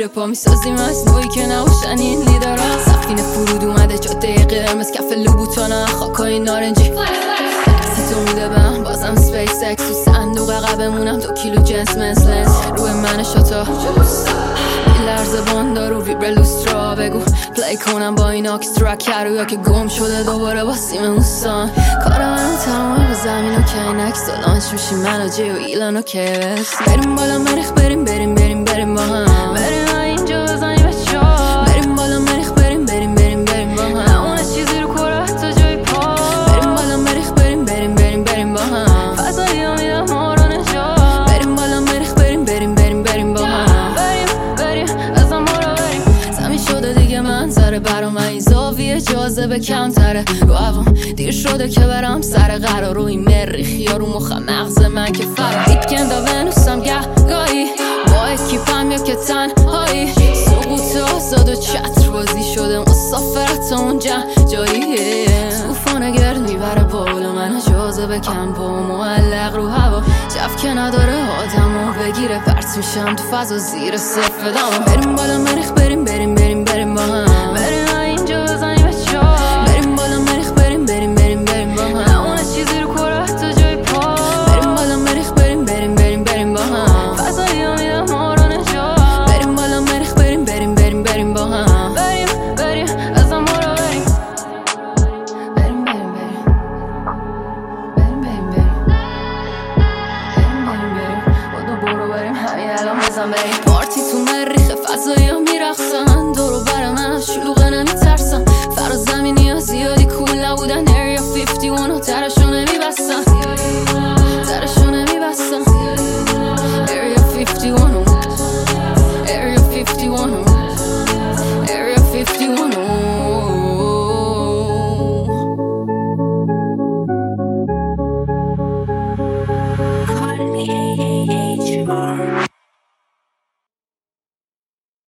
زیر پا میسازیم از نوعی که نباشن این لیدرها. سقفین فرود اومده جاده قرمز کف لوبوتانا خاکای نارنجی تو میده بهم بازم سپیس اکس تو صندوق عقبمونم 2 کیلو جنس مسلنس روی من شتا این لرزه باندار رو ویبر لوسترا بگو پلی کنم با این آکسترا کرویا که گم شده دوباره با سیم موسان کار منم تمامه با زمین و کینک سالانش میشیم من و جی و ایلان و کیوس بریم بالا مریخ بریم بریم بریم بریم با هم بریم اینجا بزنی بچه ها بریم بالا مریخ بریم بریم بریم بریم با هم نمونه چیزی رو کره تا جای پا بریم بالا مریخ بریم بریم بریم بریم با هم فضایی ها میدم ما رو نجات بریم بالا مریخ بریم بریم بریم بریم با هم بریم از ما رو بریم زمین شده دیگه منظره برام این زاویه جاذبه کمتره رو هوام دیر شده که برم سر قرار رو این مریخی یا رو مخم مغز من که فرا ویکند و ونوسم گاهی با اکیپم یا که تنهایی سقوط آزاد و چتر بازی شده مسافرت اونجا جایی توفان گرد میبره بالا من جاذبه کم با معلق رو هوا جف که نداره آدمو بگیره پرت میشم تو فضا زیر صفر دام بریم بالا مریخ بریم بریم بریم بریم با هم